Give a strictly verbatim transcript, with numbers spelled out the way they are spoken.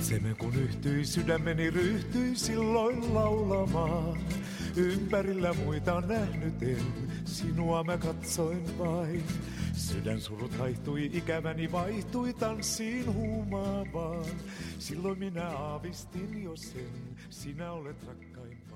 Seme kun yhtyi, sydämeni ryhtyi silloin laulamaan. Ympärillä muita nähnyt en, sinua mä katsoin vain. Sydän surut haihtui, ikäväni vaihtui tanssiin huumaavaan. Silloin minä aavistin jo sen, sinä olet rakkain.